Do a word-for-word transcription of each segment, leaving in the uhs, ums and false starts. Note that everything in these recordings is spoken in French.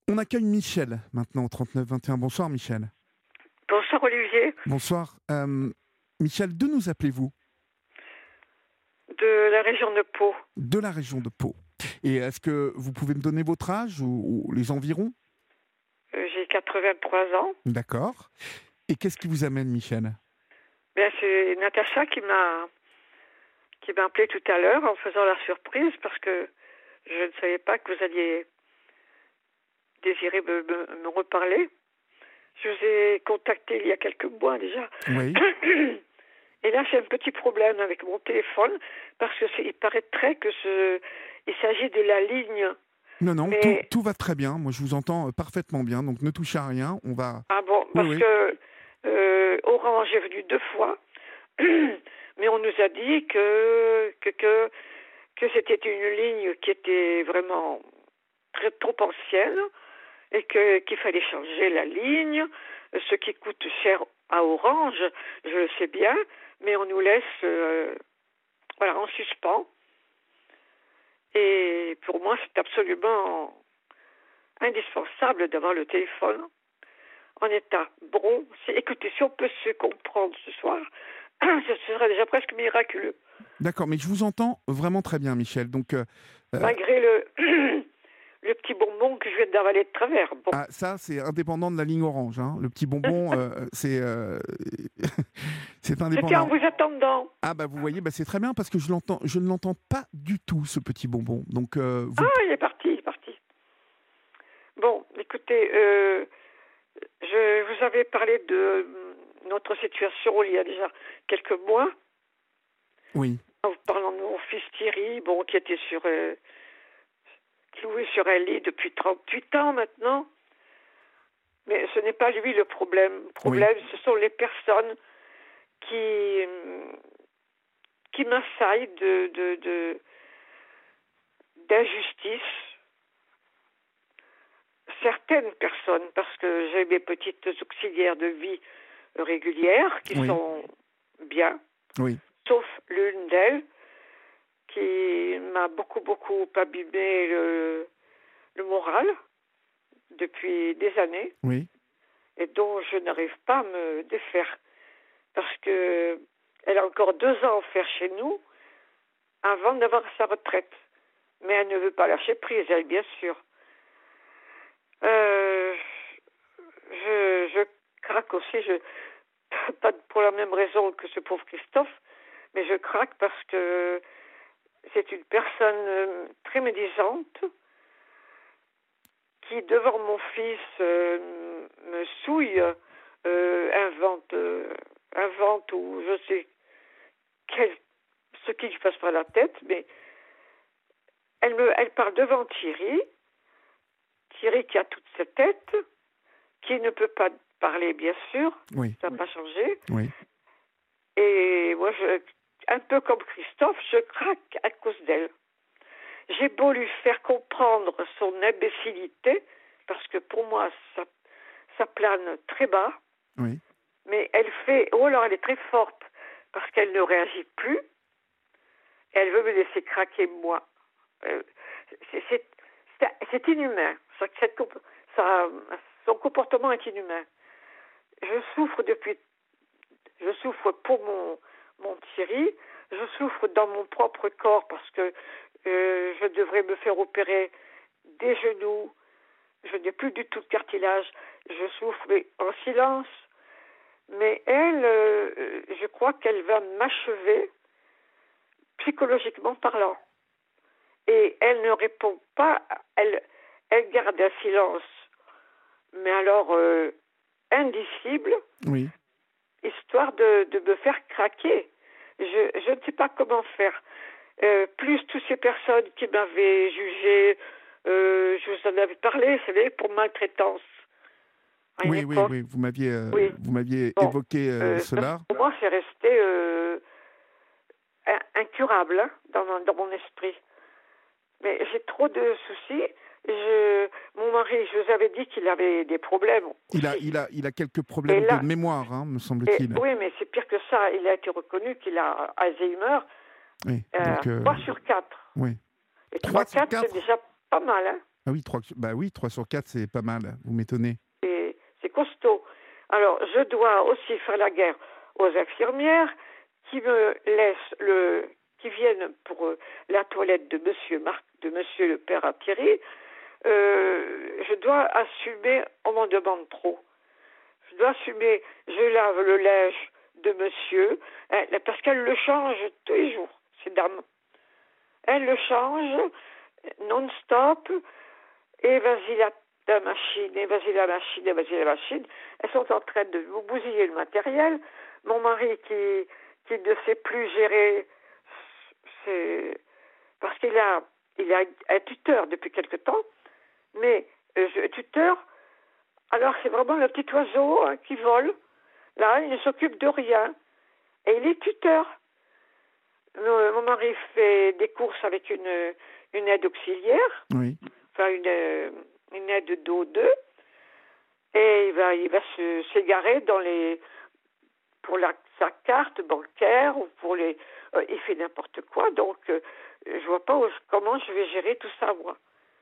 On accueille Michel maintenant au trente-neuf vingt et un. Bonsoir Michel. Bonsoir Olivier. Bonsoir. Euh, Michel, d'où nous appelez-vous? De la région de Pau. De la région de Pau. Et est-ce que vous pouvez me donner votre âge ou, ou les environs? Euh, j'ai quatre-vingt-trois ans. D'accord. Et qu'est-ce qui vous amène, Michel? Bien, c'est Natacha qui m'a qui m'a appelé tout à l'heure en faisant la surprise parce que je ne savais pas que vous alliez désirer me, me, me reparler. Je vous ai contacté il y a quelques mois déjà. Oui. Et là, j'ai un petit problème avec mon téléphone parce que c'est, il paraîtrait que ce, il s'agit de la ligne. Non, non, Mais... tout, tout va très bien. Moi, je vous entends parfaitement bien. Donc, ne touchez à rien. On va... Ah bon, Oui, parce oui. que euh, Orange est venu deux fois, mais on nous a dit que que, que, que c'était une ligne qui était vraiment très, trop ancienne et que, qu'il fallait changer la ligne, ce qui coûte cher à Orange, je le sais bien, mais on nous laisse euh, voilà, en suspens. Et pour moi, c'est absolument indispensable d'avoir le téléphone en état bon. C'est, écoutez, si on peut se comprendre ce soir, ce serait déjà presque miraculeux. D'accord, mais je vous entends vraiment très bien, Michel. Donc, euh, Malgré le, le petit bonbon que je viens d'avaler de travers. Bon. ah, ça, c'est indépendant de la ligne orange. Hein. Le petit bonbon, euh, c'est, euh, c'est indépendant. C'était en vous attendant. Ah bah vous voyez, bah c'est très bien parce que je l'entends, je ne l'entends pas du tout ce petit bonbon. Donc euh, vous... Ah, il est parti, il est parti. Bon, écoutez, euh, je vous avais parlé de notre situation il y a déjà quelques mois. Oui. En vous parlant de mon fils Thierry, bon, qui était sur, euh, cloué sur un lit depuis trente-huit ans maintenant. Mais ce n'est pas lui le problème. Le problème, oui. Ce sont les personnes qui, qui m'assaillent de, de, de, d'injustice. Certaines personnes, parce que j'ai mes petites auxiliaires de vie régulières qui oui. sont bien, oui. sauf l'une d'elles qui m'a beaucoup, beaucoup abîmé le, le moral depuis des années oui. et dont je n'arrive pas à me défaire parce que elle a encore deux ans à faire chez nous avant d'avoir sa retraite. Mais elle ne veut pas lâcher prise, elle, bien sûr. Euh, je, je craque aussi, je, pas pour la même raison que ce pauvre Christophe, mais je craque parce que c'est une personne très médisante qui, devant mon fils, euh, me souille, euh, invente, euh, invente ou je sais quel, ce qui lui passe par la tête, mais elle, me, elle parle devant Thierry, Thierry qui a toute sa tête, qui ne peut pas parler, bien sûr, oui. ça n'a pas changé. Oui. Et moi, je, un peu comme Christophe, je craque à cause d'elle. J'ai beau lui faire comprendre son imbécilité, parce que pour moi, ça, ça plane très bas, oui. mais elle fait, oh alors elle est très forte, parce qu'elle ne réagit plus, elle veut me laisser craquer moi. Euh, c'est, c'est, c'est, c'est inhumain, ça, cette, ça, son comportement est inhumain. Je souffre depuis, je souffre pour mon, mon Thierry, je souffre dans mon propre corps parce que euh, je devrais me faire opérer des genoux, je n'ai plus du tout de cartilage, je souffre mais en silence, mais elle, euh, je crois qu'elle va m'achever psychologiquement parlant. Et elle ne répond pas, elle, elle garde un silence, mais alors euh, indicible, oui. histoire de, de me faire craquer. Je, je ne sais pas comment faire. Euh, plus toutes ces personnes qui m'avaient jugé, euh, je vous en avais parlé, vous savez, pour maltraitance. Oui, oui, oui, vous m'aviez, euh, oui. Vous m'aviez bon, évoqué euh, euh, cela. Pour moi, c'est resté euh, incurable hein, dans, mon, dans mon esprit. Mais j'ai trop de soucis. Je, mon mari, je vous avais dit qu'il avait des problèmes. Il a, il a, il a quelques problèmes là, de mémoire, hein, me semble-t-il. Et, oui, mais c'est pire que ça. Il a été reconnu qu'il a Alzheimer. Oui, donc, euh, trois sur quatre. Oui. Et trois sur quatre, c'est déjà pas mal. Hein. Ah oui, trois, bah oui, trois sur quatre, c'est pas mal. Vous m'étonnez. Et c'est costaud. Alors, je dois aussi faire la guerre aux infirmières qui me laissent le, qui viennent pour euh, la toilette de Monsieur Marc, de Monsieur le père à Thierry. Euh, je dois assumer, on m'en demande trop. Je dois assumer, je lave le linge de Monsieur, hein, parce qu'elle le change tous les jours, ces dames. Elle le change non-stop, et vas-y la, la machine, et vas-y la machine, et vas-y la machine. Elles sont en train de vous bousiller le matériel. Mon mari qui, qui ne sait plus gérer, c'est parce qu'il a, il a un tuteur depuis quelque temps, mais euh, un tuteur, alors c'est vraiment le petit oiseau hein, qui vole. Là, il ne s'occupe de rien. Et il est tuteur. Mon, mon mari fait des courses avec une, une aide auxiliaire, Oui. enfin une, une aide d'O deux, et il va, il va se, s'égarer dans les, pour la, sa carte bancaire ou pour les, euh, il fait n'importe quoi. Donc, euh, je vois pas où, comment je vais gérer tout ça moi.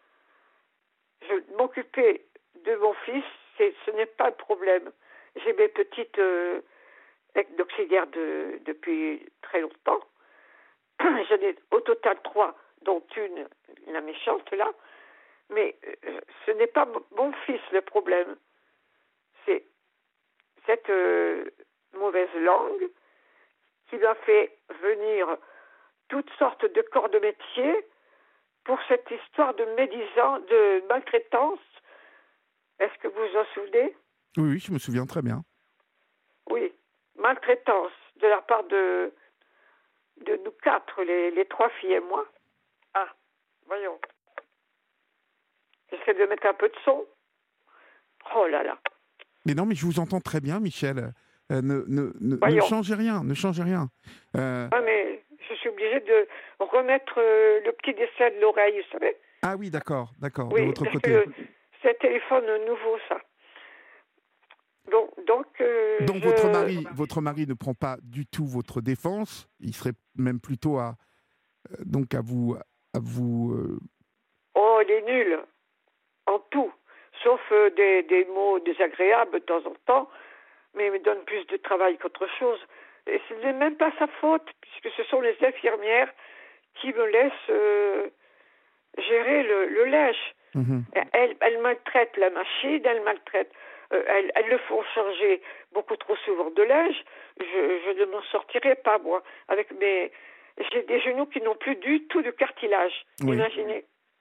Je m'occuper de mon fils, c'est, ce n'est pas le problème. J'ai mes petites euh, aides auxiliaires de, depuis très longtemps. J'en ai au total trois, dont une, la méchante là. Mais euh, ce n'est pas mon fils le problème. C'est cette euh, mauvaise langue qui m'a fait venir toutes sortes de corps de métier pour cette histoire de médisant, de maltraitance. Est-ce que vous vous en souvenez? Oui, oui, je me souviens très bien. Oui, maltraitance de la part de, de nous quatre, les, les trois filles et moi. Ah, voyons. J'essaie de mettre un peu de son. Oh là là. Mais non, mais je vous entends très bien, Michel. Euh, ne, ne, ne, ne Voyons. changez rien, ne changez rien. Euh, Ah, mais je suis obligée de remettre euh, le petit dessin de l'oreille, vous savez? Ah oui, d'accord, d'accord, de Oui, votre parce côté. que c'est un téléphone nouveau, ça. Donc, donc euh, Donc je... votre mari, votre mari ne prend pas du tout votre défense. Il serait même plutôt à euh, donc à vous à vous. euh, Oh, il est nul, en tout. Sauf euh, des, des mots désagréables de temps en temps, mais il me donne plus de travail qu'autre chose. Et ce n'est même pas sa faute, puisque ce sont les infirmières qui me laissent euh, gérer le, le linge. mhm. Elle, elle maltraite la machine, elle maltraite, euh, elle, elles le font changer beaucoup trop souvent de linge. Je, je ne m'en sortirai pas, moi, avec mes... J'ai des genoux qui n'ont plus du tout de cartilage, Oui. imaginez.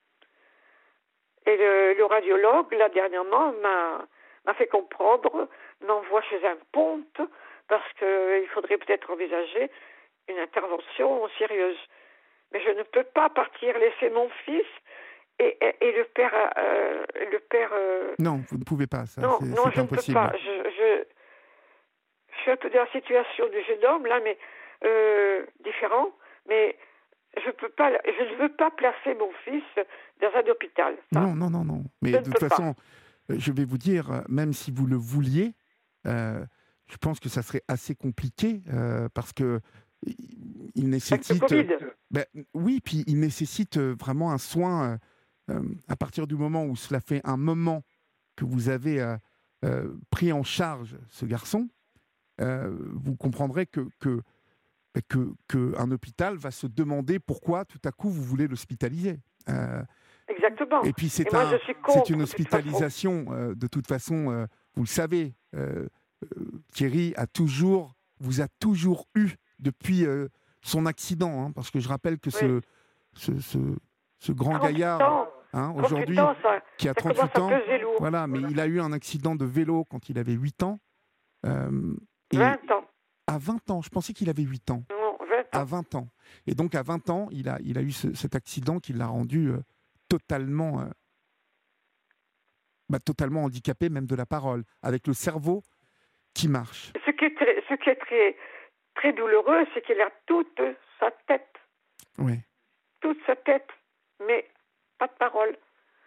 Et le, le radiologue, là, dernièrement, m'a, m'a fait comprendre, m'envoie chez un ponte, parce qu'il faudrait peut-être envisager une intervention sérieuse. Mais je ne peux pas partir, laisser mon fils et, et, et le père... Euh, le père euh... Non, vous ne pouvez pas. Ça, non, c'est, non, c'est je impossible. ne peux pas. Je, je, je suis un peu dans la situation du jeune homme, là, mais euh, différent, mais je peux pas, je ne veux pas placer mon fils dans un hôpital. Ça. Non, non, non, non. Mais Je de ne toute peux façon, euh, je vais vous dire, euh, même si vous le vouliez, euh, je pense que ça serait assez compliqué euh, parce que il- il Avec le nécessite. Covid. Ben, oui, puis il nécessite euh, vraiment un soin euh, euh, à partir du moment où cela fait un moment que vous avez euh, euh, pris en charge ce garçon, euh, vous comprendrez que, que, ben, que, que un hôpital va se demander pourquoi tout à coup vous voulez l'hospitaliser. Euh, Exactement. et puis Et c'est moi, un, je suis c'est contre, une de toute façon. hospitalisation euh, de toute façon. Euh, vous le savez, euh, euh, Thierry a toujours, vous a toujours eu depuis euh, son accident, hein, parce que je rappelle que Oui. ce, ce, ce, ce grand trente-huit gaillard, ans. hein, trente-huit aujourd'hui, ans, ça, qui a ça commence trente-huit à ans, peser lourd. voilà, mais il a eu un accident de vélo quand il avait huit ans. Euh, et vingt ans. à vingt ans, je pensais qu'il avait huit ans. Non, vingt À ans. vingt ans. Et donc à vingt ans, il a, il a eu ce- cet accident qui l'a rendu euh, totalement, euh, bah, totalement handicapé, même de la parole, avec le cerveau qui marche. Ce qui est très, ce qui est très, très douloureux, c'est qu'il a toute sa tête. Oui. Toute sa tête, mais pas de parole.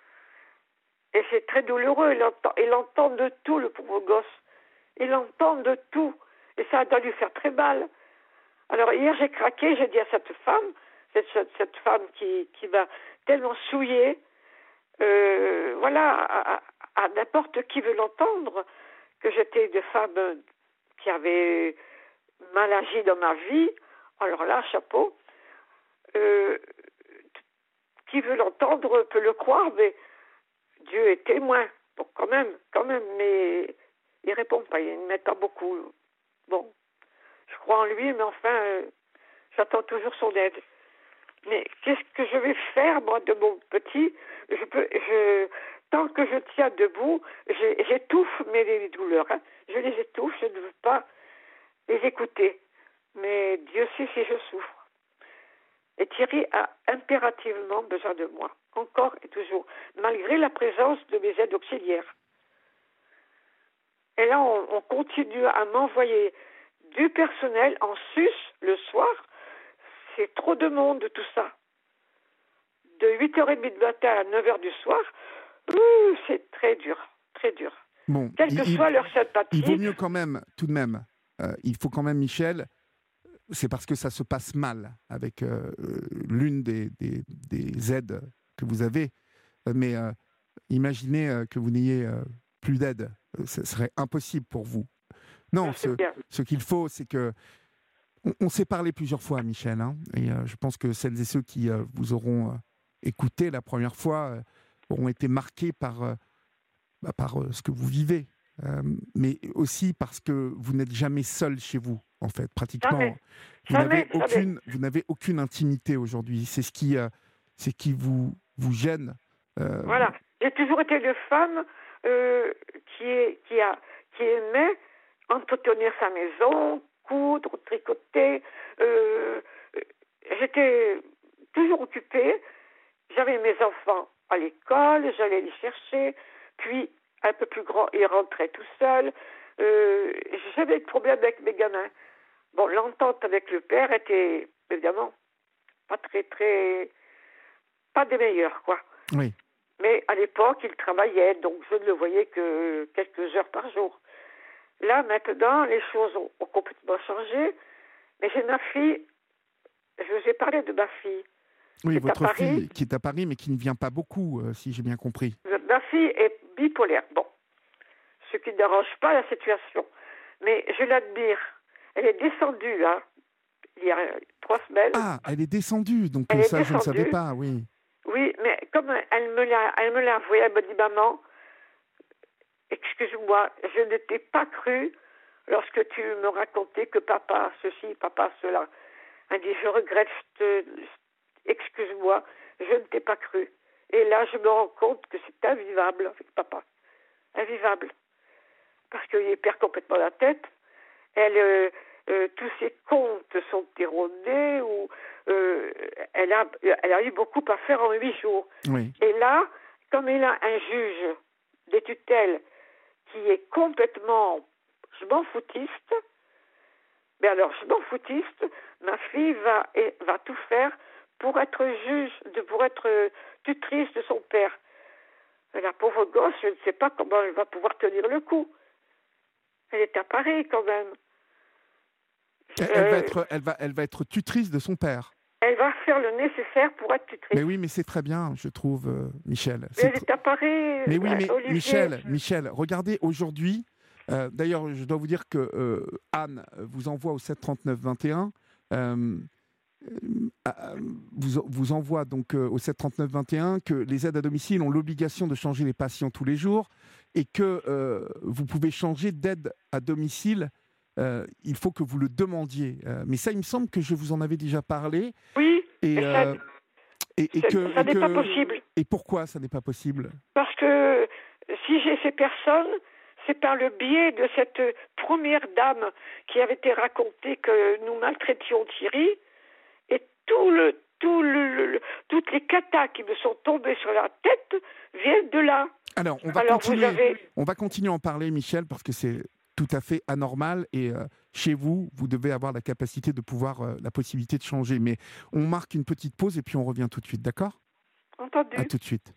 Et c'est très douloureux. Il entend, il entend de tout, le pauvre gosse. Il entend de tout. Et ça doit lui faire très mal. Alors hier, j'ai craqué, j'ai dit à cette femme, cette, cette, cette femme qui, qui m'a tellement souillée, euh, voilà, à, à, à n'importe qui veut l'entendre, que j'étais une femme qui avait mal agi dans ma vie. Alors là, chapeau. Euh, qui veut l'entendre peut le croire, mais Dieu est témoin. Bon, quand même, quand même, mais il répond pas, il ne met pas beaucoup. Bon, je crois en lui, mais enfin, euh, j'attends toujours son aide. Mais qu'est-ce que je vais faire, moi, de mon petit? Je peux, je, tant que je tiens debout, j'étouffe mes douleurs. Hein. Je les étouffe, je ne veux pas les écouter. Mais Dieu sait si je souffre. Et Thierry a impérativement besoin de moi, encore et toujours, malgré la présence de mes aides auxiliaires. Et là, on, on continue à m'envoyer du personnel en sus le soir. C'est trop de monde, tout ça. De huit heures trente du matin à neuf heures du soir, ouh, c'est très dur, très dur. Bon, Quelle que il, soit leur sympathie. Il vaut mieux quand même, tout de même, euh, il faut quand même, Michel, c'est parce que ça se passe mal avec euh, l'une des, des, des aides que vous avez. Mais euh, imaginez euh, que vous n'ayez euh, plus d'aide. Ce serait impossible pour vous. Non, ce, ce qu'il faut, c'est que... On, on s'est parlé plusieurs fois, Michel, hein, et euh, je pense que celles et ceux qui euh, vous auront euh, écouté la première fois euh, auront été marqués par, euh, bah, par euh, ce que vous vivez. Euh, mais aussi parce que vous n'êtes jamais seul chez vous, en fait, pratiquement. Jamais. Vous n'avez Jamais, aucune, jamais. vous n'avez aucune intimité aujourd'hui. C'est ce qui, euh, c'est qui vous, vous gêne. Euh... Voilà. J'ai toujours été une femme euh, qui, est, qui, a, qui aimait entretenir sa maison, coudre, tricoter. Euh, j'étais toujours occupée. J'avais mes enfants à l'école, j'allais les chercher, puis un peu plus grand, ils rentraient tout seuls. Euh, j'avais des problèmes avec mes gamins. Bon, l'entente avec le père était évidemment pas très, très, pas des meilleures, quoi. Oui. Mais à l'époque, il travaillait, donc je ne le voyais que quelques heures par jour. Là, maintenant, les choses ont, ont complètement changé. Mais j'ai ma fille, je vous ai parlé de ma fille. Oui, votre fille qui est à Paris, mais qui ne vient pas beaucoup, euh, si j'ai bien compris. Ma fille est bipolaire. Bon, ce qui n'arrange pas la situation. Mais je l'admire. Elle est descendue, hein, il y a trois semaines. Ah, elle est descendue, donc elle ça, est je ne savais pas, oui. Oui, mais comme elle me l'a, elle me l'a avoué, elle me dit, maman, excuse-moi, je ne t'ai pas cru lorsque tu me racontais que papa ceci, papa cela. Elle dit, je regrette, je te... excuse-moi, je ne t'ai pas cru. Et là, je me rends compte que c'est invivable avec papa. Invivable. Parce qu'il perd complètement la tête. Elle, euh, euh, tous ses comptes sont erronés. Ou, euh, elle, a, elle a eu beaucoup à faire en huit jours. Oui. Et là, comme il a un juge des tutelles qui est complètement, je m'en foutiste, mais alors je m'en foutiste, ma fille va, et, va tout faire pour être juge, de, pour être tutrice de son père. Et la pauvre gosse, je ne sais pas comment elle va pouvoir tenir le coup. Elle est à Paris quand même. Elle, euh, elle, va être, elle, va, elle va être tutrice de son père. Elle va faire le nécessaire pour être tutrice. Mais oui, mais c'est très bien, je trouve, euh, Michel. Mais elle est à Paris. Mais oui, mais Olivier. Michel, Michel, regardez aujourd'hui. Euh, D'ailleurs, je dois vous dire que euh, Anne vous envoie au sept trente-neuf vingt et un. Euh, euh, vous, vous envoie donc euh, au sept trente-neuf vingt et un que les aides à domicile ont l'obligation de changer les patients tous les jours et que euh, vous pouvez changer d'aide à domicile. Euh, il faut que vous le demandiez. Euh, mais ça, il me semble que je vous en avais déjà parlé. Oui. Et, euh, ça, et, et que, ça et n'est que, pas possible. Et pourquoi ça n'est pas possible? Parce que si j'ai ces personnes, c'est par le biais de cette première dame qui avait été racontée que nous maltraitions Thierry. Et tout le, tout le, le, toutes les catas qui me sont tombées sur la tête viennent de là. Alors, on va, Alors, continuer, vous avez... on va continuer à en parler, Michel, parce que c'est tout à fait anormal. Et euh, chez vous, vous devez avoir la capacité de pouvoir, euh, la possibilité de changer. Mais on marque une petite pause et puis on revient tout de suite, d'accord? Entendu. À tout de suite.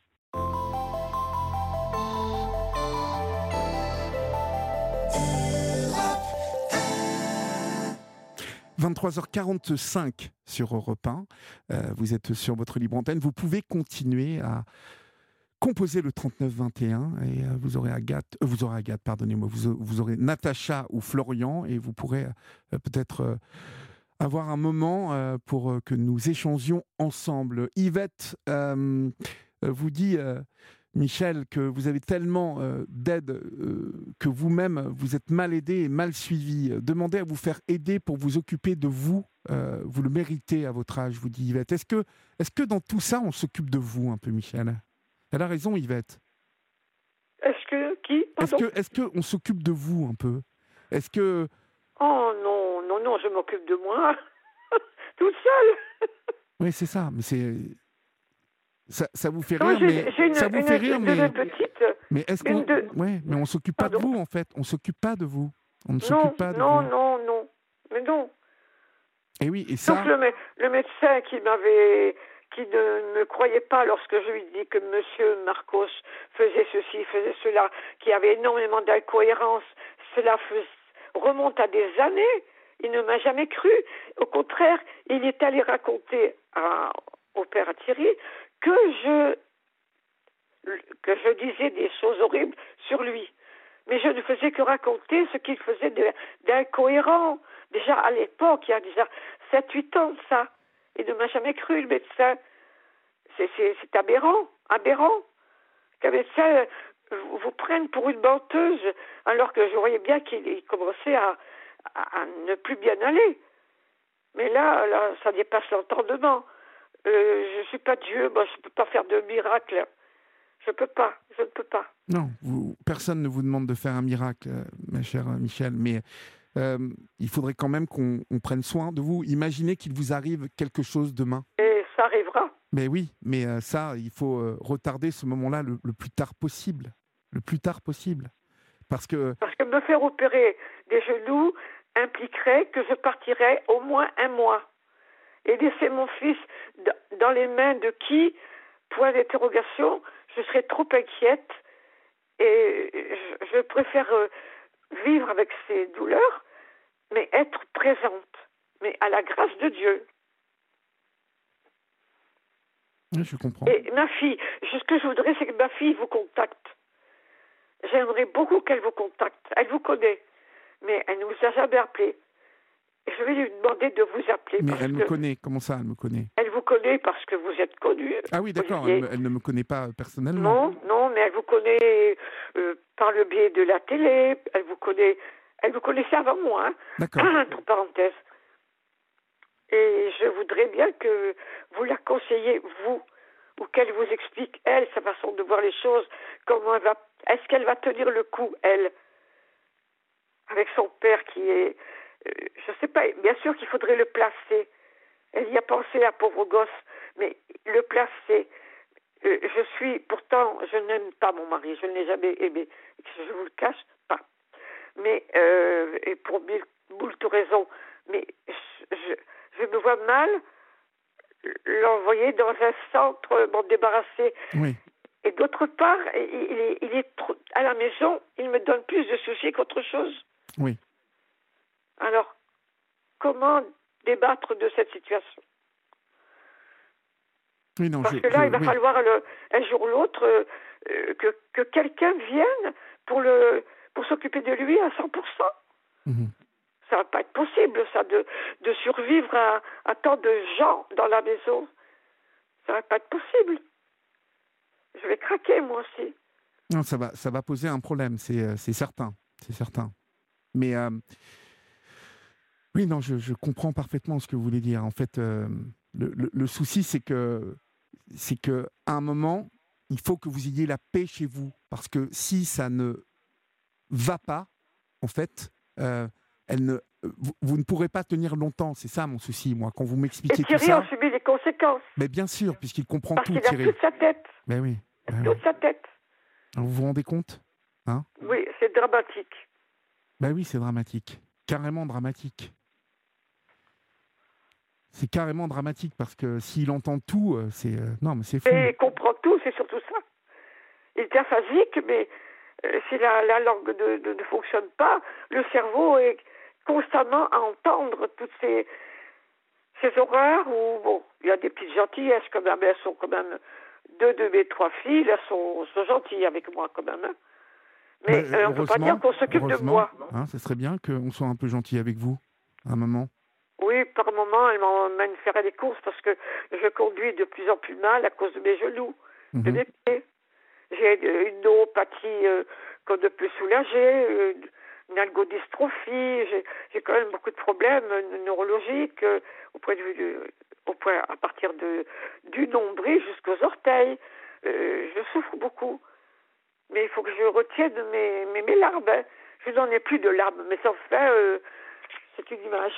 vingt-trois heures quarante-cinq sur Europe un. Euh, vous êtes sur votre libre antenne. Vous pouvez continuer à composez le trente-neuf vingt et un et euh, vous aurez Agathe, euh, vous aurez Agathe, pardonnez-moi, vous, vous aurez Natacha ou Florian et vous pourrez euh, peut-être euh, avoir un moment euh, pour euh, que nous échangions ensemble. Yvette euh, euh, vous dit, euh, Michel, que vous avez tellement euh, d'aide euh, que vous-même vous êtes mal aidé et mal suivi. Demandez à vous faire aider pour vous occuper de vous. Euh, vous le méritez à votre âge, vous dit Yvette. Est-ce que, est-ce que dans tout ça, on s'occupe de vous un peu, Michel ? Elle a raison, Yvette. Est-ce que... Qui Est-ce Pardon que, est-ce que on s'occupe de vous un peu ? Est-ce que... Oh non, non, non, je m'occupe de moi. Toute seule. Oui, c'est ça. Mais c'est... Ça, ça vous fait Non, rire, j'ai, mais... j'ai une, Ça vous une, fait rire, une, mais... une petite... Mais est-ce qu'on... Une de... Ouais, mais on s'occupe pas de Pardon vous, en fait. On s'occupe pas de vous. On ne Non, s'occupe pas de non, vous. non, non. Mais non. Et oui, et Sauf ça... le, mé- le médecin qui m'avait... qui ne me croyait pas lorsque je lui dis que Monsieur Marcos faisait ceci, faisait cela, qu'il y avait énormément d'incohérences. Cela fais- remonte à des années. Il ne m'a jamais cru. Au contraire, il est allé raconter à- au père Thierry que je que je disais des choses horribles sur lui. Mais je ne faisais que raconter ce qu'il faisait de- d'incohérent. Déjà à l'époque, il y a déjà sept huit ans de ça. Il ne m'a jamais cru, le médecin. C'est, c'est, c'est aberrant, aberrant. Qu'un médecin euh, vous, vous prenne pour une menteuse, alors que je voyais bien qu'il il commençait à, à, à ne plus bien aller. Mais là, là ça dépasse l'entendement. Euh, je ne suis pas Dieu, moi je ne peux pas faire de miracle. Je ne peux pas, je ne peux pas. Non, vous, personne ne vous demande de faire un miracle, euh, ma chère euh, Michel, mais euh, il faudrait quand même qu'on on prenne soin de vous. Imaginez qu'il vous arrive quelque chose demain. Et ça arrivera. Mais oui, mais euh, ça, il faut euh, retarder ce moment-là le, le plus tard possible. Le plus tard possible. Parce que... Parce que me faire opérer des genoux impliquerait que je partirais au moins un mois. Et laisser mon fils d- dans les mains de qui, point d'interrogation, je serais trop inquiète. Et je, je préfère euh, vivre avec ces douleurs, mais être présente, mais à la grâce de Dieu. Oui, je comprends. Et ma fille, ce que je voudrais, c'est que ma fille vous contacte. J'aimerais beaucoup qu'elle vous contacte. Elle vous connaît, mais elle ne vous a jamais appelé. Je vais lui demander de vous appeler. Mais parce elle me que connaît. Comment ça, elle me connaît? Elle vous connaît parce que vous êtes connu. Ah oui, d'accord. Olivier. Elle, me- elle ne me connaît pas euh, personnellement. Non, non, mais elle vous connaît euh, par le biais de la télé. Elle vous connaît. Elle vous connaissait avant moi. Hein. D'accord. Entre parenthèses. Et je voudrais bien que vous la conseillez, vous, ou qu'elle vous explique, elle, sa façon de voir les choses, comment elle va, est-ce qu'elle va tenir le coup, elle, avec son père qui est, euh, je sais pas, bien sûr qu'il faudrait le placer. Elle y a pensé, la pauvre gosse, mais le placer. Euh, je suis, pourtant, je n'aime pas mon mari, je ne l'ai jamais aimé. Je vous le cache pas. Mais, euh, et pour mille, moult raisons, mais je, je, je me vois mal l'envoyer dans un centre, m'en débarrasser. Oui. Et d'autre part, il, il est, il est trop, à la maison, il me donne plus de soucis qu'autre chose. Oui. Alors, comment débattre de cette situation? Oui, non, Parce je, que là, je- il va oui. falloir le, un jour ou l'autre euh, euh, que, que quelqu'un vienne pour, le, pour s'occuper de lui à cent pour cent. Mhm. Ça va pas être possible, ça, de, de survivre à, à tant de gens dans la maison. Ça va pas être possible. Je vais craquer, moi aussi. Non, ça va, ça va poser un problème, c'est, euh, c'est certain, c'est certain. Mais euh, oui, non, je, je comprends parfaitement ce que vous voulez dire. En fait, euh, le, le- le souci, c'est que, c'est que à un moment, il faut que vous ayez la paix chez vous, parce que si ça ne va pas, en fait, euh, elle ne, vous, vous ne pourrez pas tenir longtemps. C'est ça mon souci, moi. Quand vous Et m'expliquez tout Thierry en ça, subit les conséquences. mais bien sûr, puisqu'il comprend Parce tout, qu'il a Thierry. toute sa tête. Mais oui, Il a ouais, ouais. toute sa tête. Vous vous rendez compte? Hein? Oui, c'est dramatique. Ben oui, c'est dramatique. Carrément dramatique. C'est carrément dramatique parce que s'il entend tout, euh, c'est... euh, non, mais c'est fou. Et il comprend tout, c'est surtout ça. Il est aphasique, mais euh, si la, la langue ne, ne- ne fonctionne pas, le cerveau est constamment à entendre toutes ces, ces horreurs où, bon, il y a des petites gentillesses quand même, mais elles sont quand même deux de mes trois filles, elles sont, sont gentilles avec moi quand même. Hein. Mais Bah, euh, on ne peut pas dire qu'on s'occupe de moi. Hein, ça serait bien qu'on soit un peu gentil avec vous, à un moment. Oui, par moment, elle m'emmène faire des courses parce que je conduis de plus en plus mal à cause de mes genoux, Mm-hmm. de mes pieds. J'ai une neuropathie euh, qu'on ne peut soulager, une, une algodystrophie, j'ai, j'ai quand même beaucoup de problèmes neurologiques euh, au point de vue du, au point, à partir de, du nombril jusqu'aux orteils. Euh, je souffre beaucoup. Mais il faut que je retienne mes, mes, mes larmes. Hein. Je n'en ai plus de larmes, mais ça fait, euh, c'est une image.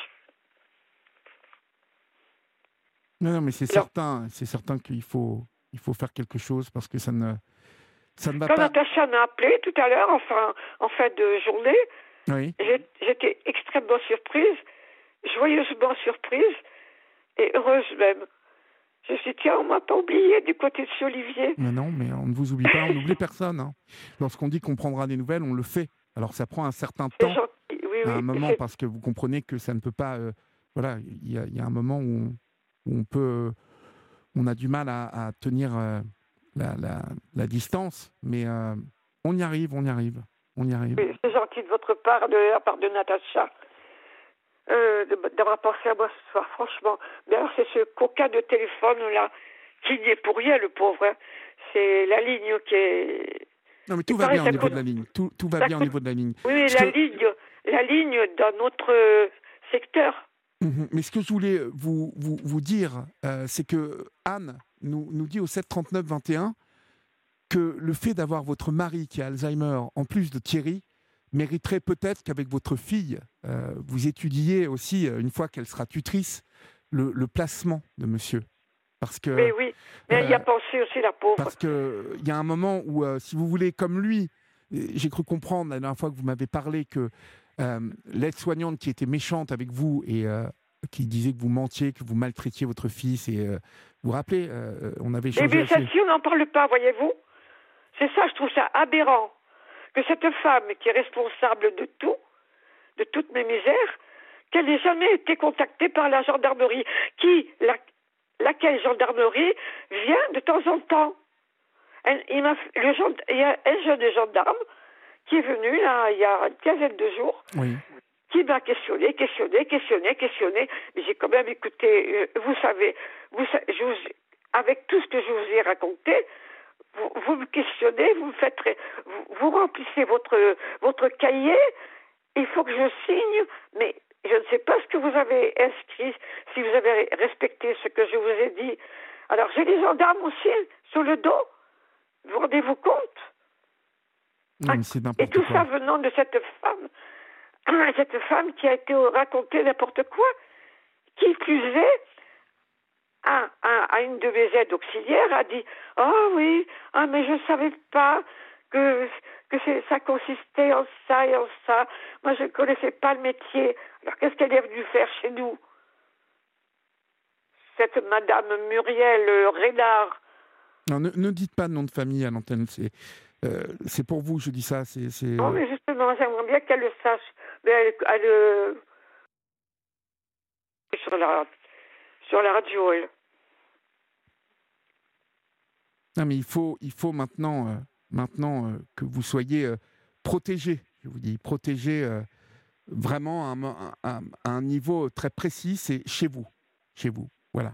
Non, non, mais c'est Alors, certain, c'est certain qu'il faut, il faut faire quelque chose parce que ça ne, ça ne va Quand pas. Quand Natacha m'a appelé tout à l'heure, enfin, en fin de journée, oui. j'ai, j'étais extrêmement surprise, joyeusement surprise et heureuse même. Je me suis dit, tiens, on m'a pas oublié du côté de chez Olivier. Mais non, mais on ne vous oublie pas, on n'oublie personne. Hein. Lorsqu'on dit qu'on prendra des nouvelles, on le fait. Alors ça prend un certain C'est temps, gentil. Oui, oui, à un moment, c'est... parce que vous comprenez que ça ne peut pas. Euh, voilà, il y, y a un moment où on, où on peut, on a du mal à, à tenir euh, la, la, la distance, mais euh, on y arrive, on y arrive, on y arrive. Oui, c'est gentil de votre part, de la part de Natacha. Euh, d'avoir pensé à moi ce soir, franchement. D'ailleurs, c'est ce coquin de téléphone là qui n'y est pour rien, le pauvre. Hein. C'est la ligne qui est. Non, mais tout va bien au niveau de la ligne. Tout, tout va bien au niveau de la ligne. Oui, mais la ligne, la ligne dans notre secteur. Mais ce que je voulais vous, vous, vous dire, euh, c'est que Anne nous, nous dit au sept trente-neuf vingt et un que le fait d'avoir votre mari qui a Alzheimer, en plus de Thierry, mériterait peut-être qu'avec votre fille, euh, vous étudiez aussi, une fois qu'elle sera tutrice, le, le placement de monsieur. Parce que, mais oui, mais elle euh, y a pensé aussi, la pauvre. Parce qu'il y a un moment où, euh, si vous voulez, comme lui, j'ai cru comprendre la dernière fois que vous m'avez parlé que euh, l'aide-soignante qui était méchante avec vous et euh, qui disait que vous mentiez, que vous maltraitiez votre fils, et euh, vous vous rappelez, euh, on avait échangé... Mais celle-ci, on n'en parle pas, voyez-vous. C'est ça, je trouve ça aberrant. Que cette femme qui est responsable de tout, de toutes mes misères, qu'elle n'ait jamais été contactée par la gendarmerie, qui, la, laquelle gendarmerie vient de temps en temps. Elle, il, m'a, le, il y a un jeune gendarme qui est venu là, il y a une quinzaine de jours, oui. qui m'a questionné, questionné, questionné, questionné, mais j'ai quand même écouté, euh, vous savez, vous, je vous, avec tout ce que je vous ai raconté, vous, vous me questionnez, vous me faites, vous, vous remplissez votre, votre cahier, il faut que je signe, mais je ne sais pas ce que vous avez inscrit, si vous avez respecté ce que je vous ai dit. Alors j'ai des gendarmes aussi sur le dos, vous rendez-vous compte? Non, mais c'est n'importe Et tout quoi. ça venant de cette femme, cette femme qui a été racontée n'importe quoi, qui plus est, à, à, à une de mes aides auxiliaires a dit « Oh oui, ah, mais je ne savais pas que, que c'est, ça consistait en ça et en ça. Moi, je ne connaissais pas le métier. Alors, qu'est-ce qu'elle est venue faire chez nous ?» Cette madame Muriel Rénard. Non, ne, ne dites pas de nom de famille à l'antenne. C'est, euh, c'est pour vous, je dis ça. C'est, c'est... Non, mais justement, j'aimerais bien qu'elle le sache. Mais elle, elle, elle sur la, sur la radio, elle. Non, mais il faut, il faut maintenant, euh, maintenant euh, que vous soyez euh, protégés. Je vous dis, protégés euh, vraiment à un, à, à un niveau très précis. C'est chez vous, chez vous. Voilà.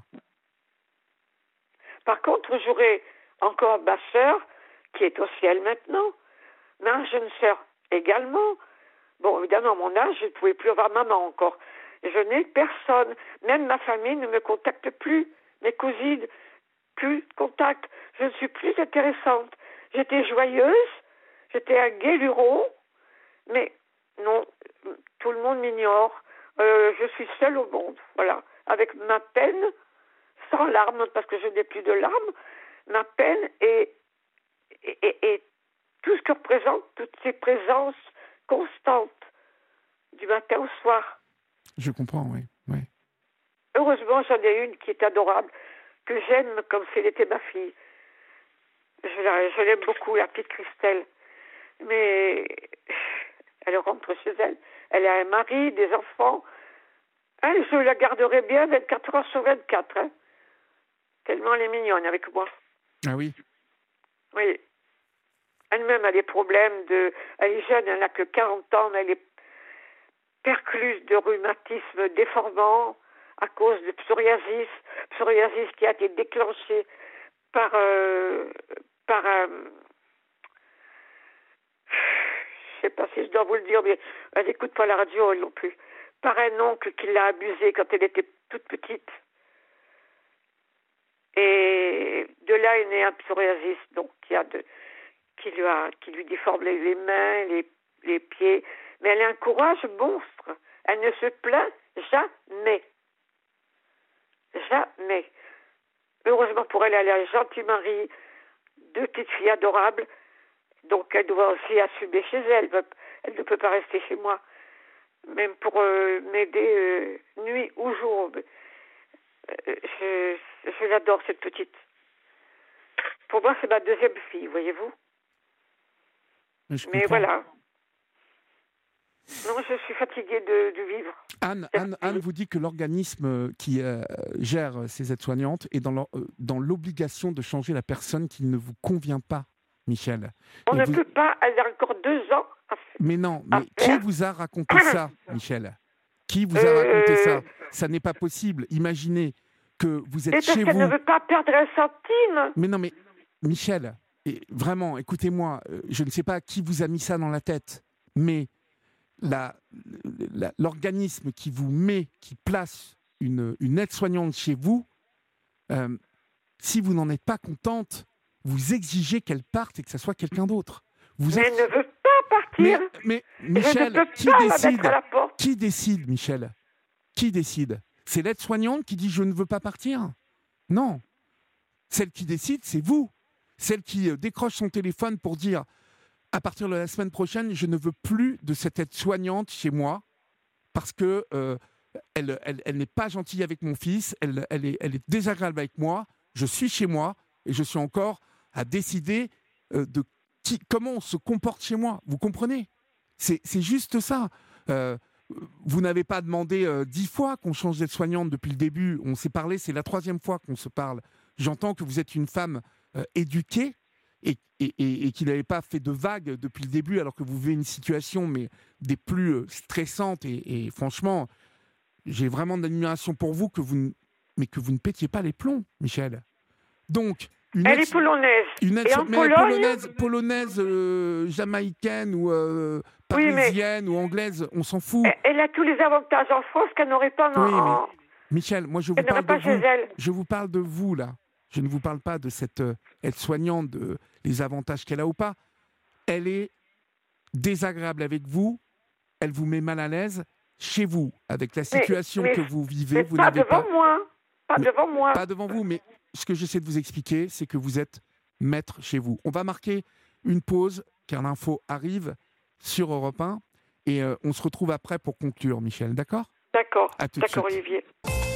Par contre, j'aurai encore ma sœur, qui est au ciel maintenant, ma jeune sœur également. Bon, évidemment, à mon âge, je ne pouvais plus avoir maman encore. Je n'ai personne. Même ma famille ne me contacte plus. Mes cousines, plus de contact. Je ne suis plus intéressante. J'étais joyeuse, j'étais un gai luron, mais non, tout le monde m'ignore. Euh, je suis seule au monde, voilà. Avec ma peine, sans larmes, parce que je n'ai plus de larmes, ma peine et, et, et, et tout ce que représente toutes ces présences constantes du matin au soir. Je comprends, oui. oui. Heureusement, j'en ai une qui est adorable, que j'aime comme si elle était ma fille. Je, la, je l'aime beaucoup, la petite Christelle. Mais elle rentre chez elle. Elle a un mari, des enfants. Hein, je la garderai bien vingt-quatre heures sur vingt-quatre. Hein. Tellement elle est mignonne avec moi. Ah oui. Oui. Elle-même a des problèmes de... Elle est jeune, elle n'a que quarante ans, mais elle est percluse de rhumatisme déformant à cause de psoriasis. Psoriasis qui a été déclenchée par... Euh, par un... Je sais pas si je dois vous le dire, mais elle n'écoute pas la radio, elle non plus. Par un oncle qui l'a abusée quand elle était toute petite. Et de là est né un psoriasis, donc qui a de... qui lui a, qui lui déforme les, les mains, les, les pieds. Mais elle a un courage monstre. Elle ne se plaint jamais. Jamais. Heureusement pour elle, elle a un gentil mari, deux petites filles adorables. Donc elle doit aussi assumer chez elle. Elle ne peut pas rester chez moi. Même pour euh, m'aider euh, nuit ou jour. Euh, je, je l'adore, cette petite. Pour moi, c'est ma deuxième fille, voyez-vous. Je Mais comprends. voilà. Non, je suis fatiguée de, de vivre. Anne, Anne, Anne vous dit que l'organisme qui euh, gère ces aides-soignantes est dans, leur, euh, dans l'obligation de changer la personne qui ne vous convient pas, Michel. On Et ne vous... peut pas, elle a encore deux ans à faire. Mais non, mais qui vous a raconté ça, Michel? Qui vous a Euh, raconté ça? Ça n'est pas possible. Imaginez que vous êtes Et parce chez qu'elle vous. ne veut pas perdre un centime. Mais non, mais Michel, et vraiment, écoutez-moi, euh, je ne sais pas qui vous a mis ça dans la tête, mais la, la, l'organisme qui vous met, qui place une, une aide-soignante chez vous, euh, si vous n'en êtes pas contente, vous exigez qu'elle parte et que ce soit quelqu'un d'autre. Vous Mais êtes... elle ne veut pas mais, partir. mais Je ne Michel, peux qui pas la décide? mettre à la porte. Qui décide, Michel? Qui décide? C'est l'aide-soignante qui dit « je ne veux pas partir ». Non. Celle qui décide, c'est vous. Celle qui euh, décroche son téléphone pour dire « à partir de la semaine prochaine, je ne veux plus de cette aide-soignante chez moi parce que euh, elle, elle, elle n'est pas gentille avec mon fils, elle, elle, est, elle est désagréable avec moi, je suis chez moi et je suis encore à décider euh, de qui, comment on se comporte chez moi. » Vous comprenez? C'est, c'est juste ça. Euh, vous n'avez pas demandé euh, dix fois qu'on change d'aide-soignante depuis le début. On s'est parlé, c'est la troisième fois qu'on se parle. J'entends que vous êtes une femme euh, éduquée et, et, et, et qu'il n'avait pas fait de vagues depuis le début alors que vous vivez une situation mais des plus euh, stressantes et, et franchement, j'ai vraiment de l'admiration pour vous que vous ne, mais que vous ne pétiez pas les plombs, Michel. Donc, une Elle aide, est polonaise. une aide, Et en mais Pologne, polonaise, polonaise euh, jamaïcaine ou euh, Oui, mais- parisienne ou anglaise, on s'en fout. elle, elle a tous les avantages en France qu'elle n'aurait pas en... Oui, mais en- Michel, moi je vous Elle n'aurait parle de pas chez vous. elle. Je vous parle de vous là. Je ne vous parle pas de cette euh, aide-soignante, de les avantages qu'elle a ou pas. Elle est désagréable avec vous. Elle vous met mal à l'aise chez vous, avec la Mais- situation mais- que vous vivez. Mais Vous pas n'avez devant pas, moi. Pas Mais- devant moi. pas devant vous, mais ce que j'essaie de vous expliquer, c'est que vous êtes maître chez vous. On va marquer une pause, car l'info arrive sur Europe un, et euh, on se retrouve après pour conclure, Michel, d'accord? D'accord. À tout de D'accord, suite. Olivier.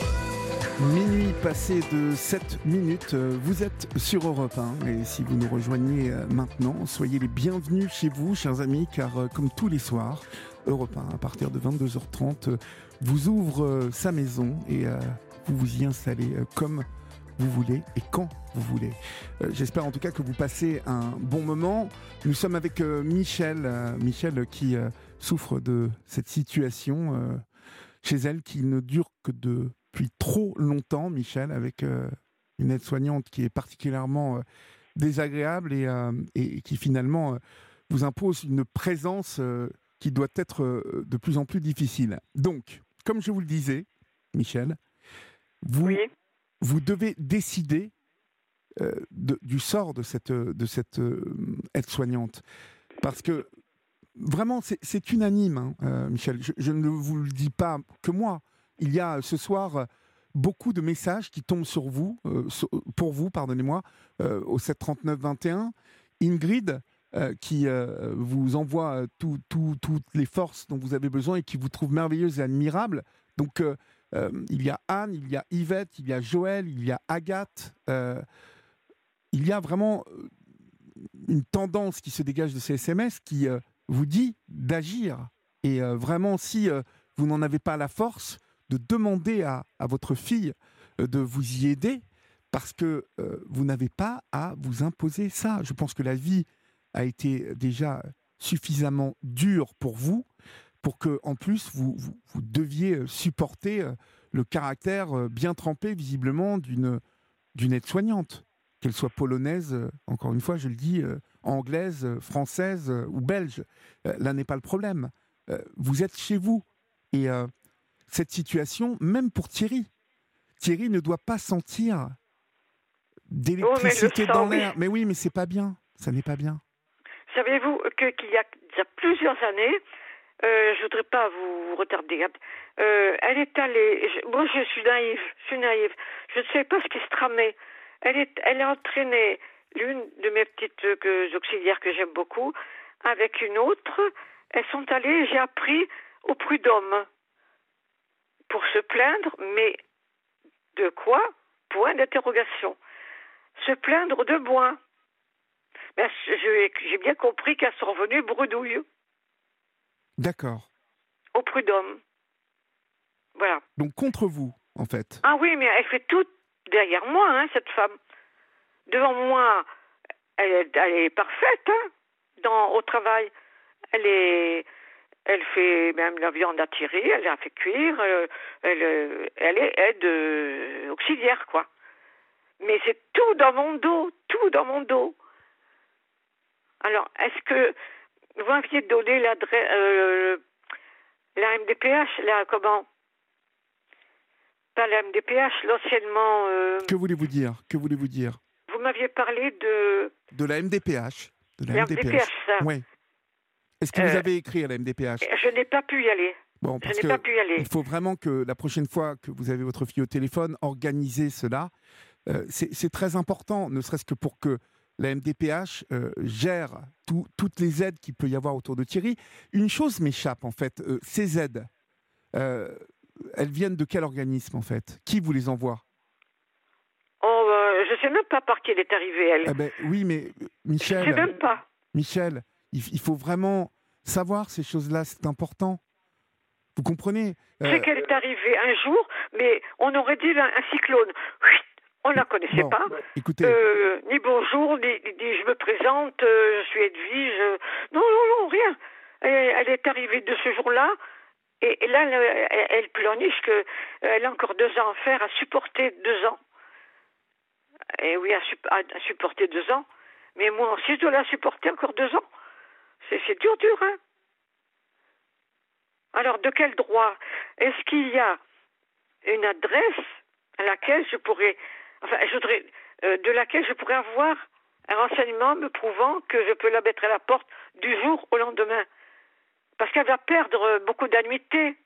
Minuit passé de sept minutes, euh, vous êtes sur Europe un, et si vous nous rejoignez euh, maintenant, soyez les bienvenus chez vous, chers amis, car euh, comme tous les soirs, Europe un, à partir de vingt-deux heures trente, euh, vous ouvre euh, sa maison et euh, vous vous y installez euh, comme vous voulez et quand vous voulez. Euh, j'espère en tout cas que vous passez un bon moment. Nous sommes avec euh, Michel, euh, Michel qui euh, souffre de cette situation euh, chez elle qui ne dure que depuis trop longtemps, Michel, avec euh, une aide-soignante qui est particulièrement euh, désagréable et, euh, et qui finalement euh, vous impose une présence euh, qui doit être euh, de plus en plus difficile. Donc, comme je vous le disais, Michel, vous, Oui. vous devez décider euh, de, du sort de cette, de cette euh, aide-soignante. Parce que vraiment, c'est, c'est unanime, hein, euh, Michel. Je, je ne vous le dis pas que moi. Il y a ce soir euh, beaucoup de messages qui tombent sur vous, euh, sur- pour vous, pardonnez-moi, euh, au sept trente-neuf vingt et un. Ingrid, euh, qui euh, vous envoie euh, tout- tout- toutes les forces dont vous avez besoin et qui vous trouve merveilleuse et admirable. Donc, euh, euh, il y a Anne, il y a Yvette, il y a Joël, il y a Agathe. euh, il y a vraiment euh, une tendance qui se dégage de ces S M S qui euh, vous dit d'agir. Et euh, vraiment, si euh, vous n'en avez pas la force, de demander à, à votre fille euh, de vous y aider, parce que euh, vous n'avez pas à vous imposer ça. Je pense que la vie a été déjà suffisamment dure pour vous, pour que, en plus, vous, vous, vous deviez supporter euh, le caractère euh, bien trempé, visiblement, d'une, d'une aide-soignante, qu'elle soit polonaise, euh, encore une fois, je le dis, euh, anglaise, euh, française euh, ou belge. Euh, là n'est pas le problème. Euh, vous êtes chez vous. Et euh, cette situation, même pour Thierry, Thierry ne doit pas sentir d'électricité Oh, mais dans sent, oui. l'air. Mais oui, mais c'est pas bien. Ça n'est pas bien. Savez-vous que, qu'il y a déjà plusieurs années, euh, je voudrais pas vous retarder, hein, euh, elle est allée, je, moi je suis naïve, je suis naïve, je ne sais pas ce qui se tramait. Elle, est, elle a entraîné l'une de mes petites euh, auxiliaires que j'aime beaucoup avec une autre. Elles sont allées, j'ai appris, au prud'homme pour se plaindre, mais de quoi? Point d'interrogation. Se plaindre de moi. Ben, je- j'ai bien compris qu'elles sont revenues bredouilles D'accord. au prud'homme. Voilà. Donc contre vous, en fait. Ah oui, mais elle fait tout derrière moi, hein, cette femme. Devant moi, elle est, elle est parfaite, hein, dans, au travail. Elle est, elle fait même la viande à tirer, elle la fait cuire, euh, elle, euh, elle est aide euh, auxiliaire, quoi. Mais c'est tout dans mon dos, tout dans mon dos. Alors, est-ce que vous m'aviez donné l'adresse, euh, la M D P H, là, comment? Pas la M D P H, l'anciennement. Euh, Que voulez-vous dire? Que voulez-vous dire? vous m'aviez parlé de De la M D P H. De la la M D P H, ça. Oui. Est-ce que Euh, vous avez écrit à la M D P H? Je n'ai pas pu y aller. Bon, Je parce n'ai que pas pu y aller. il faut vraiment que la prochaine fois que vous avez votre fille au téléphone, organisez cela. Euh, c'est, c'est très important, ne serait-ce que pour que la M D P H euh, gère tout- toutes les aides qu'il peut y avoir autour de Thierry. Une chose m'échappe, en fait. Euh, ces aides, euh, elles viennent de quel organisme, en fait? Qui vous les envoie? Oh, euh, je ne sais même pas par qui elle est arrivée, elle. Eh ben, oui, mais euh, Je ne sais Michel, même pas. Michel, il, il faut vraiment savoir ces choses-là, c'est important. Vous comprenez? Je Euh, sais qu'elle est arrivée un jour, mais on aurait dit un, un cyclone. Chut, on ne la connaissait bon, pas. écoutez, Euh, ni bonjour, ni, ni, ni je me présente, euh, je suis Edwige. euh, Non, non, non, rien. Elle, elle est arrivée de ce jour-là, et, et là, elle, elle, elle pleurniche qu'elle a encore deux ans à faire, à supporter deux ans. Et oui, à, sup- à- à supporter deux ans. Mais moi aussi, je dois la supporter encore deux ans. C'est, c'est dur, dur, hein. Alors, de quel droit? Est-ce qu'il y a une adresse à laquelle je pourrais, enfin, je voudrais, euh, de laquelle je pourrais avoir un renseignement me prouvant que je peux la mettre à la porte du jour au lendemain? Parce qu'elle va perdre beaucoup d'annuités.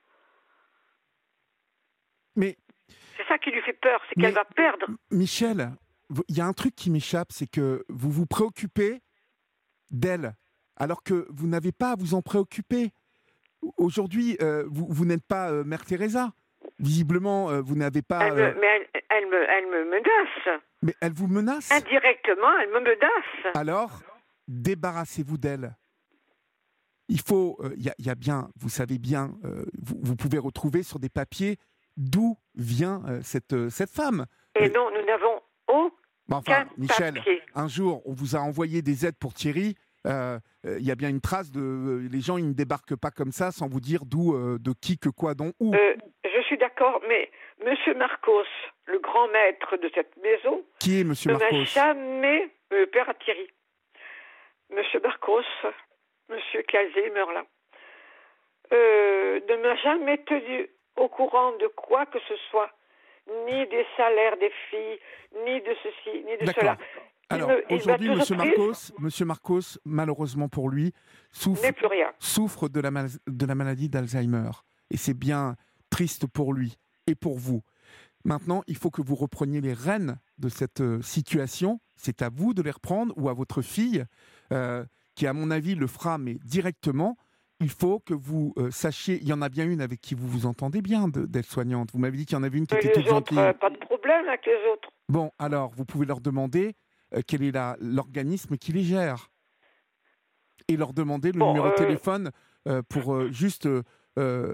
mais, C'est ça qui lui fait peur, c'est mais qu'elle va perdre. Michel, vous- il y a un truc qui m'échappe, c'est que vous vous préoccupez d'elle, alors que vous n'avez pas à vous en préoccuper. Aujourd'hui, euh, vous, vous n'êtes pas euh, Mère Teresa. Visiblement, euh, vous n'avez pas... Elle me, euh, mais elle, elle me, elle me menace. mais elle vous menace. Indirectement, elle me menace. Alors, débarrassez-vous d'elle. Il faut... euh, Il y, a- il y a bien, vous savez bien, euh, vous, vous pouvez retrouver sur des papiers d'où vient euh, cette, euh, cette femme. Et Euh, non, nous n'avons aucun Mais enfin, Michel, papier. un jour, on vous a envoyé des aides pour Thierry. euh, euh, Il y a bien une trace de. euh, les gens, ils ne débarquent pas comme ça sans vous dire d'où, euh, de qui, que quoi, dont, où. Euh, je suis d'accord, mais Monsieur Marcos, le grand maître de cette maison, Qui est Monsieur ne m'a Marcos? jamais, euh, père à Thierry, Monsieur Marcos, Monsieur qui a Alzheimer là, euh, ne m'a jamais tenu au courant de quoi que ce soit, ni des salaires des filles, ni de ceci, ni de D'accord. cela. Il Alors, me- il m'a aujourd'hui, toujours Monsieur prise, Marcos, Monsieur Marcos, malheureusement pour lui, souffre, n'est plus rien. souffre de, la mal- de la maladie d'Alzheimer. Et c'est bien triste pour lui et pour vous. Maintenant, il faut que vous repreniez les rênes de cette euh, situation. C'est à vous de les reprendre ou à votre fille, euh, qui, à mon avis, le fera, mais directement. Il faut que vous euh, sachiez, il y en a bien une avec qui vous vous entendez bien de- d'être soignante. Vous m'avez dit qu'il y en avait une qui Mais était les toute autres, gentille. euh, pas de problème avec les autres. Bon, alors, vous pouvez leur demander euh, quel est la- l'organisme qui les gère. Et leur demander le Bon, numéro de euh, téléphone euh, pour euh, juste euh, euh,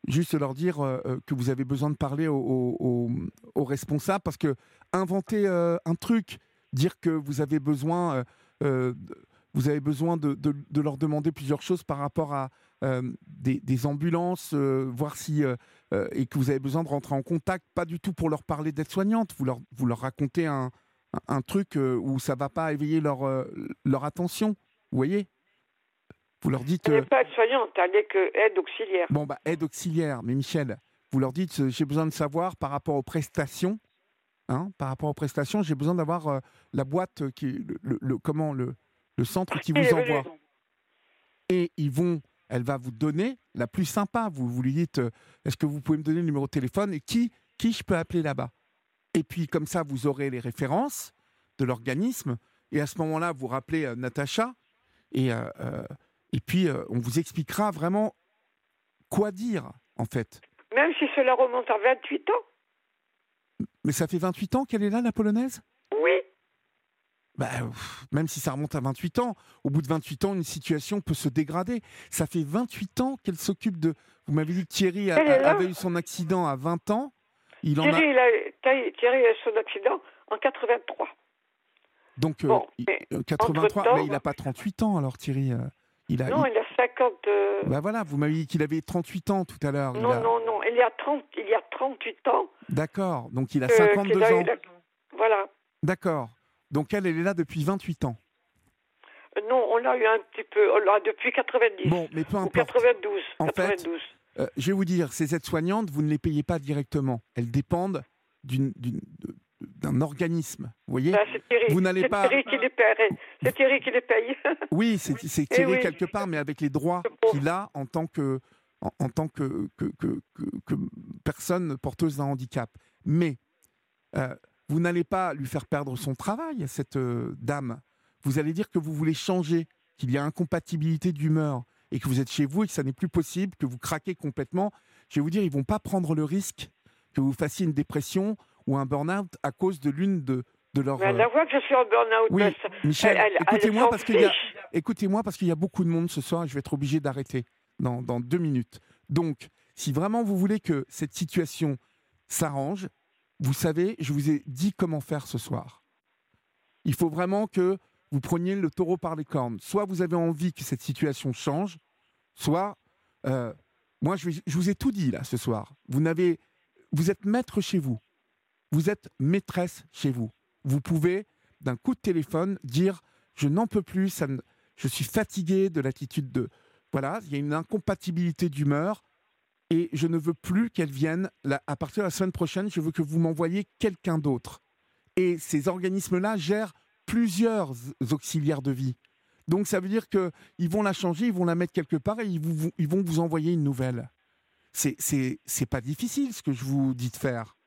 juste leur dire euh, que vous avez besoin de parler aux au, au, au responsables, parce que inventer euh, un truc, dire que vous avez besoin, euh, euh, vous avez besoin de, de, de leur demander plusieurs choses par rapport à euh, des, des ambulances, euh, voir si euh, euh, et que vous avez besoin de rentrer en contact, pas du tout pour leur parler d'aide-soignante, vous leur, vous leur racontez un, un, un truc euh, où ça va pas éveiller leur, euh, leur attention, vous voyez. Vous leur dites... Elle n'est Euh, pas aide-soignante, elle n'est que aide auxiliaire. bon, bah, aide auxiliaire, mais Michel, vous leur dites, euh, j'ai besoin de savoir par rapport aux prestations, hein, par rapport aux prestations, j'ai besoin d'avoir euh, la boîte, euh, qui, le, le, le- comment, le, le centre qui Il vous est envoie. venu. Et ils vont, elle va vous donner la plus sympa. Vous, vous lui dites, euh, est-ce que vous pouvez me donner le numéro de téléphone et qui, qui je peux appeler là-bas. Et puis, comme ça, vous aurez les références de l'organisme. Et à ce moment-là, vous rappelez euh, Natacha. Et, euh, euh, et puis, euh, on vous expliquera vraiment quoi dire, en fait. Même si cela remonte à vingt-huit ans. Mais ça fait vingt-huit ans qu'elle est là, la polonaise ? Oui. Bah, pff, même si ça remonte à vingt-huit ans, au bout de vingt-huit ans, une situation peut se dégrader. Ça fait vingt-huit ans qu'elle s'occupe de... Vous m'avez dit que Thierry a- Elle est là. avait eu son accident à vingt ans. Il en Thierry, a... il a, Thierry a eu son accident en quatre-vingt-trois. Donc, euh, Bon, il- mais euh, quatre-vingt-trois, entre-temps- mais il n'a pas trente-huit ans, alors Thierry. euh, il a, Non, il- il a cinquante... euh, Bah voilà, vous m'avez dit qu'il avait trente-huit ans tout à l'heure. Il Non, a- non, non. Il y a trente, il y a trente-huit ans. D'accord, donc il a euh, cinquante-deux qu'il a eu ans. la- Voilà. D'accord. Donc elle, elle est là depuis vingt-huit ans. Euh, Non, on l'a eu un petit peu. On l'a depuis quatre-vingt-dix. Bon, mais peu Ou importe. quatre-vingt-douze. En fait, quatre-vingt-douze. Euh, je vais vous dire, ces aides-soignantes, vous ne les payez pas directement. Elles dépendent d'une, d'une- de- d'un organisme. Vous voyez Ben, c'est Thierry. Vous n'allez C'est pas- Thierry qui les paierait. C'est Thierry qui les paye. Oui, c'est, c'est Eh Thierry oui. quelque part, mais avec les droits Le pauvre. qu'il a en tant que, en, en tant que, que, que- que- que personne porteuse d'un handicap. Mais euh, vous n'allez pas lui faire perdre son travail à cette euh, dame. Vous allez dire que vous voulez changer, qu'il y a incompatibilité d'humeur et que vous êtes chez vous et que ça n'est plus possible, que vous craquez complètement. Je vais vous dire, ils vont pas prendre le risque que vous fassiez une dépression ou un burn-out à cause de l'une de, de leurs... Ben, elle la voit que je suis en burn-out. Oui, ben, ça- Michel, elle- elle- elle écoutez-moi s'en parce qu'il y a, fiche. écoutez-moi parce qu'il y a beaucoup de monde ce soir et je vais être obligé d'arrêter dans, dans deux minutes. Donc, si vraiment vous voulez que cette situation s'arrange, vous savez, je vous ai dit comment faire ce soir. Il faut vraiment que vous preniez le taureau par les cornes. Soit vous avez envie que cette situation change, soit... euh, moi, je, vais- je vous ai tout dit là ce soir. Vous, n'avez, vous êtes maître chez vous. Vous êtes maîtresse chez vous. Vous pouvez, d'un coup de téléphone, dire « je n'en peux plus, ça ne- je suis fatigué de l'attitude de... » Voilà, il y a une incompatibilité d'humeur et je ne veux plus qu'elle vienne. Là, à partir de la semaine prochaine, je veux que vous m'envoyiez quelqu'un d'autre. Et ces organismes-là gèrent plusieurs auxiliaires de vie. Donc ça veut dire qu'ils vont la changer, ils vont la mettre quelque part et ils, vous, ils vont vous envoyer une nouvelle. C'est, c'est, c'est pas difficile ce que je vous dis de faire.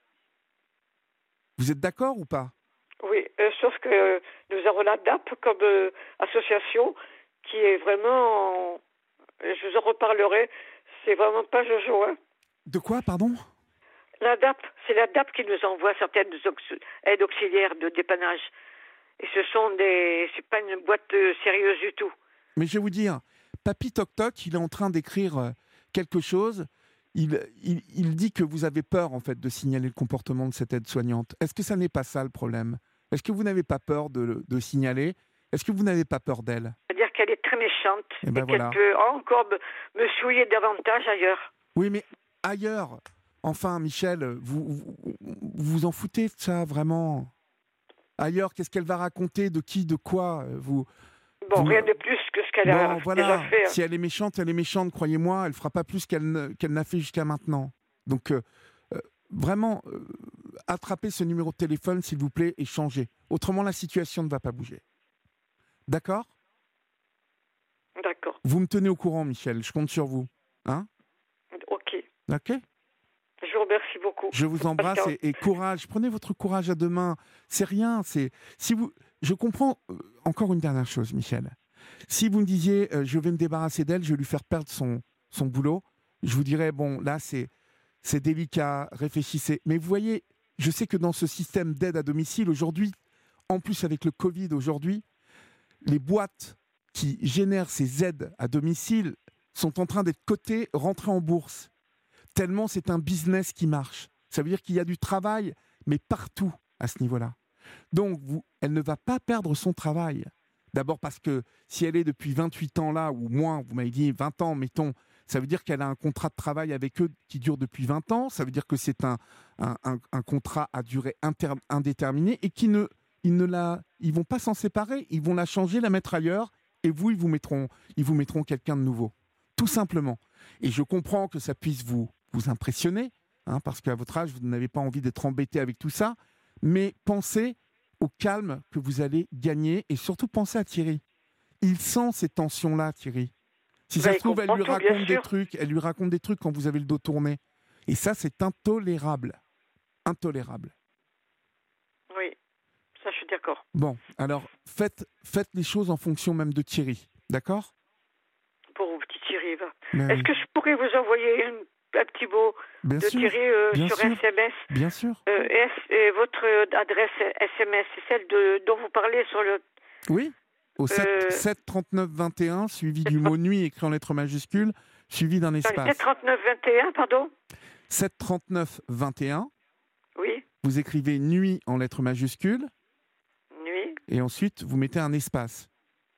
Vous êtes d'accord ou pas ? Oui, euh, sauf que euh, nous avons la D A P comme euh, association qui est vraiment... euh, je vous en reparlerai. C'est vraiment pas Jojo, hein. De quoi, pardon ? La D A P, c'est la D A P qui nous envoie certaines auxi- aides auxiliaires de dépannage. Et ce sont des... C'est pas une boîte euh, sérieuse du tout. Mais je vais vous dire, Papy Toc Toc, il est en train d'écrire euh, quelque chose. Il, il, il dit que vous avez peur, en fait, de signaler le comportement de cette aide-soignante. Est-ce que ça n'est pas ça le problème ? Est-ce que vous n'avez pas peur de, le- de signaler ? Est-ce que vous n'avez pas peur d'elle ? C'est-à-dire qu'elle est très méchante Eh ben et qu'elle voilà. peut encore me, me souiller davantage ailleurs. Oui, mais ailleurs. Enfin, Michel, vous vous, vous vous en foutez de ça, vraiment ? Ailleurs, qu'est-ce qu'elle va raconter ? De qui ? De quoi ? Vous... Bon, Vous- rien de plus que ce qu'elle a Bon, déjà voilà. fait. hein. Si elle est méchante, elle est méchante, croyez-moi, elle fera pas plus qu'elle ne- qu'elle n'a fait jusqu'à maintenant. Donc, euh, euh, vraiment, euh, attrapez ce numéro de téléphone, s'il vous plaît, et changez. Autrement, la situation ne va pas bouger. D'accord ? D'accord. Vous me tenez au courant, Michel. Je compte sur vous. Hein ? Ok. Ok ? Je vous remercie beaucoup. Je vous embrasse Pascal. et, et courage. Prenez votre courage à deux mains. C'est rien. C'est si vous. Je comprends. euh, encore une dernière chose, Michel. Si vous me disiez, euh, je vais me débarrasser d'elle, je vais lui faire perdre son son boulot, je vous dirais bon, là c'est c'est délicat. Réfléchissez. Mais vous voyez, je sais que dans ce système d'aide à domicile aujourd'hui, en plus avec le Covid aujourd'hui, les boîtes qui génèrent ces aides à domicile sont en train d'être cotées, rentrées en bourse. Tellement c'est un business qui marche. Ça veut dire qu'il y a du travail, mais partout à ce niveau-là. Donc, vous, elle ne va pas perdre son travail. D'abord parce que si elle est depuis vingt-huit ans là, ou moins, vous m'avez dit vingt ans, mettons, ça veut dire qu'elle a un contrat de travail avec eux qui dure depuis vingt ans. Ça veut dire que c'est un, un, un, un contrat à durée inter, indéterminée et qu'ils ne, ils ne la, ils vont pas s'en séparer. Ils vont la changer, la mettre ailleurs et vous, ils vous mettront, ils vous mettront quelqu'un de nouveau. Tout simplement. Et je comprends que ça puisse vous, vous impressionner, hein, parce qu'à votre âge, vous n'avez pas envie d'être embêté avec tout ça. Mais pensez au calme que vous allez gagner et surtout pensez à Thierry. Il sent ces tensions-là, Thierry. Si ça Ben, se trouve, elle lui tout, raconte des sûr. trucs, elle lui raconte des trucs quand vous avez le dos tourné. Et ça, c'est intolérable. Intolérable. Oui, ça, je suis d'accord. Bon, alors, faites, faites les choses en fonction même de Thierry. D'accord ? Pour vous, petit Thierry, va. Ben Est-ce oui. que je pourrais vous envoyer une, un petit mot Bien de sûr, Thierry euh, bien sur sûr. S M S Bien sûr. euh, et, et votre adresse S M S, c'est celle de, dont vous parlez sur le... Oui, au Euh, sept trente-neuf vingt et un, suivi du mot nuit écrit en lettres majuscules, suivi d'un espace. sept trente-neuf vingt et un, pardon sept trente-neuf vingt et un, Oui, vous écrivez nuit en lettres majuscules, nuit. et ensuite vous mettez un espace.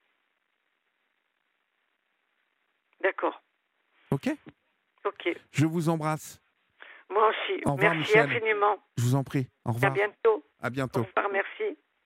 D'accord. Ok ? Ok. Je vous embrasse. Moi aussi. Au revoir, Merci Michel. infiniment. Je vous en prie. Au À revoir. bientôt. À Au bientôt. revoir, merci.